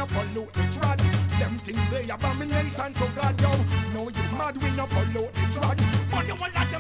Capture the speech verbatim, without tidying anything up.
no pollute the trad. Them things they abomination to God, yo. No, you mad, we no pollute the trad. But you want